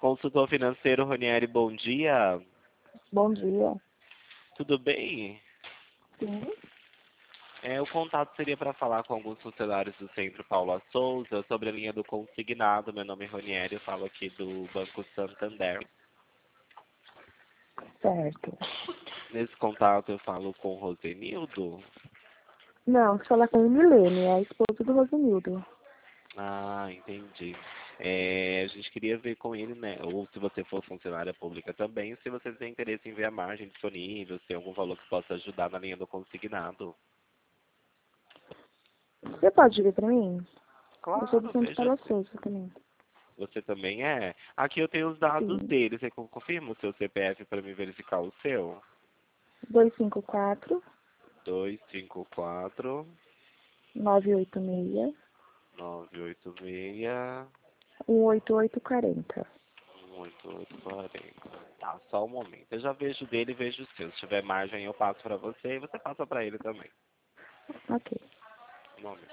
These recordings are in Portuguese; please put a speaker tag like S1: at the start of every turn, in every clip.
S1: Consultor financeiro Ronieri, bom dia.
S2: Bom dia.
S1: Tudo bem?
S2: Sim.
S1: O contato seria para falar com alguns funcionários do Centro Paula Souza sobre a linha do consignado. Meu nome é Ronieri, eu falo aqui do Banco Santander.
S2: Certo.
S1: Nesse contato eu falo com o Rosenildo.
S2: Não, você fala com o Milene, é a esposa do Rosenildo.
S1: Ah, entendi. A gente queria ver com ele, né? Ou se você for funcionária pública também, se você tem interesse em ver a margem disponível, se tem algum valor que possa ajudar na linha do consignado.
S2: Você pode vir pra mim? Eu sou do
S1: Claro,
S2: Centro
S1: veja
S2: Paula
S1: sim.
S2: Souza também.
S1: Você também é? Aqui eu tenho os dados
S2: Sim.
S1: dele. Você confirma o seu CPF para me verificar o seu?
S2: 254
S1: 254
S2: 986
S1: 986
S2: 18840.
S1: 18840. Tá, só um momento. Eu já vejo dele e vejo o seu. Se tiver margem, eu passo para você e você passa para ele também.
S2: Ok.
S1: Um momento.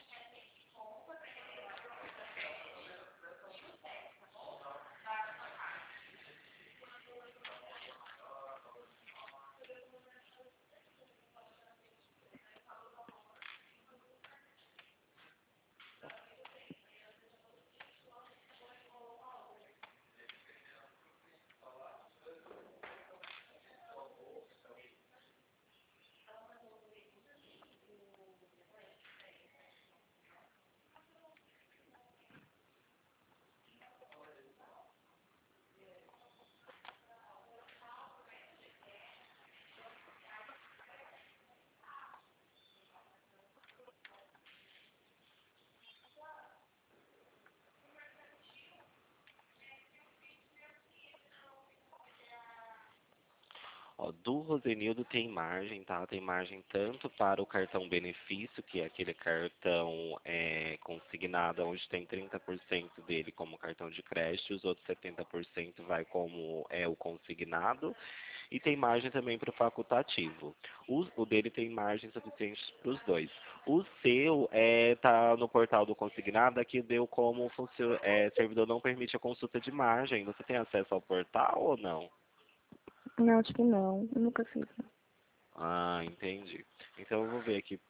S1: Ó, do Rosenildo tem margem, tá? Tem margem tanto para o cartão benefício, que é aquele cartão consignado, onde tem 30% dele como cartão de crédito, os outros 70% vai como o consignado, e tem margem também para o facultativo. O dele tem margem suficiente para os dois. O seu tá no portal do consignado, aqui deu como servidor não permite a consulta de margem. Você tem acesso ao portal ou não?
S2: Não, acho que não. Eu nunca fiz.
S1: Ah, entendi. Então eu vou ver aqui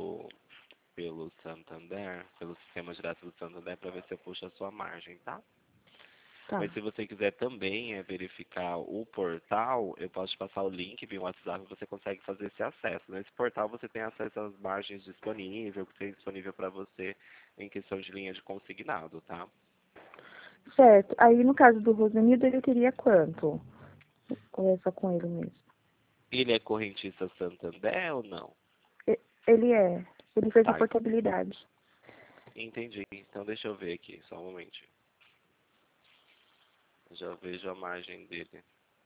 S1: pelo Santander, pelo sistema direto do Santander, para ver se eu puxo a sua margem, tá?
S2: Tá.
S1: Mas se você quiser também verificar o portal, eu posso te passar o link via WhatsApp e você consegue fazer esse acesso. Nesse portal você tem acesso às margens disponíveis, o que tem disponível para você em questão de linha de consignado, tá?
S2: Certo. Aí, no caso do Rosenildo, ele teria quanto? Conversa com ele mesmo.
S1: Ele é correntista Santander ou não?
S2: Ele é. Ele fez a
S1: Tá,
S2: portabilidade.
S1: entendi. Então deixa eu ver aqui, só um momentinho. Eu já vejo a margem dele.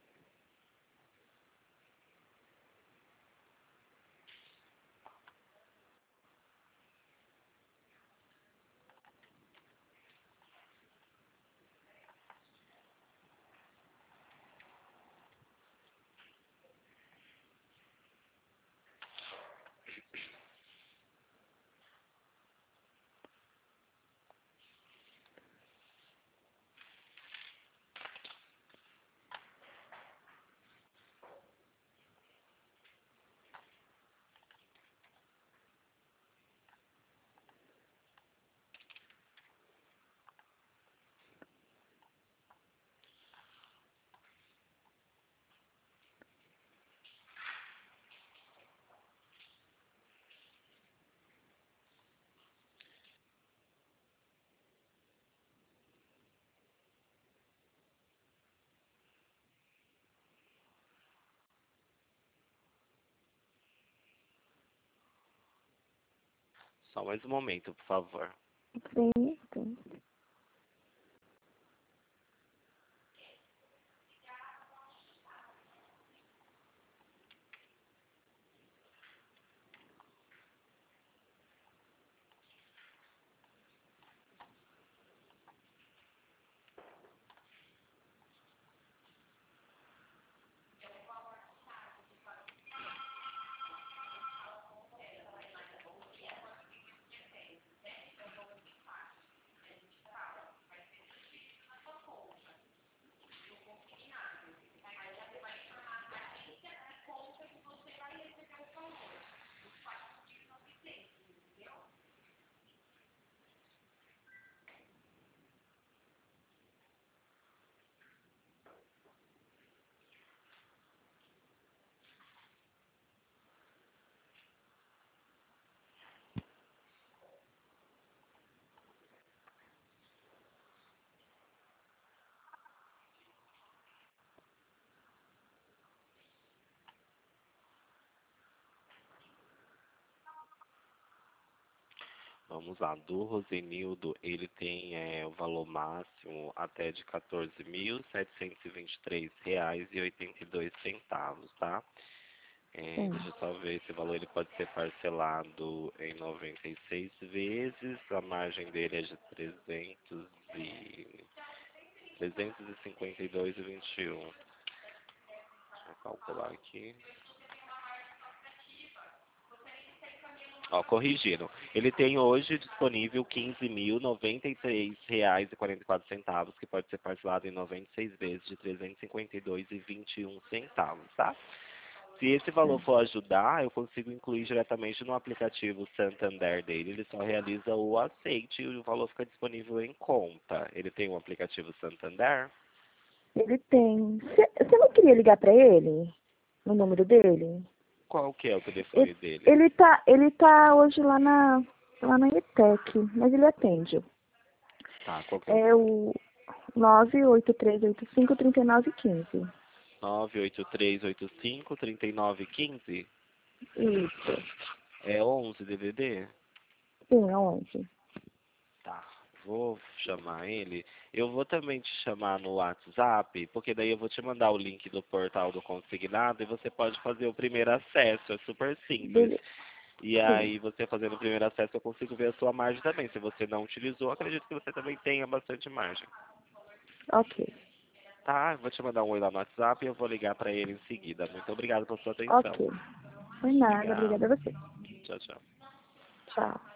S1: Só mais um momento, por favor.
S2: Sim, sim.
S1: Vamos lá, do Rosenildo, ele tem o valor máximo até de R$ 14.723,82, tá?
S2: Sim.
S1: Deixa eu só ver, esse valor ele pode ser parcelado em 96 vezes, a margem dele é de 352,21. Deixa eu calcular aqui. Ó, corrigindo. Ele tem hoje disponível R$ 15.093,44, que pode ser parcelado em 96 vezes de 352,21 centavos, tá? Se esse valor
S2: Sim.
S1: for ajudar, eu consigo incluir diretamente no aplicativo Santander dele. Ele só realiza o aceite e o valor fica disponível em conta. Ele tem um aplicativo Santander?
S2: Ele tem. Você não queria ligar para ele? No número dele?
S1: Qual que é o
S2: Ele,
S1: telefone dele?
S2: ele tá hoje lá na ETEC, mas ele atende.
S1: Tá, qual que é o
S2: É
S1: número?
S2: o 983853915.
S1: 98385-3915?
S2: Isso.
S1: É 11 DDD?
S2: Sim, aonde?
S1: Tá, vou chamar ele. Eu vou também te chamar no WhatsApp, porque daí eu vou te mandar o link do portal do consignado e você pode fazer o primeiro acesso. É super simples.
S2: Dele.
S1: E
S2: Sim.
S1: aí, você fazendo o primeiro acesso, eu consigo ver a sua margem também. Se você não utilizou, acredito que você também tenha bastante margem.
S2: Ok.
S1: Tá, eu vou te mandar um oi lá no WhatsApp e eu vou ligar para ele em seguida. Muito obrigado pela sua atenção.
S2: Ok. Foi nada.
S1: Obrigado.
S2: Obrigada a você.
S1: Tchau, tchau.
S2: Tchau.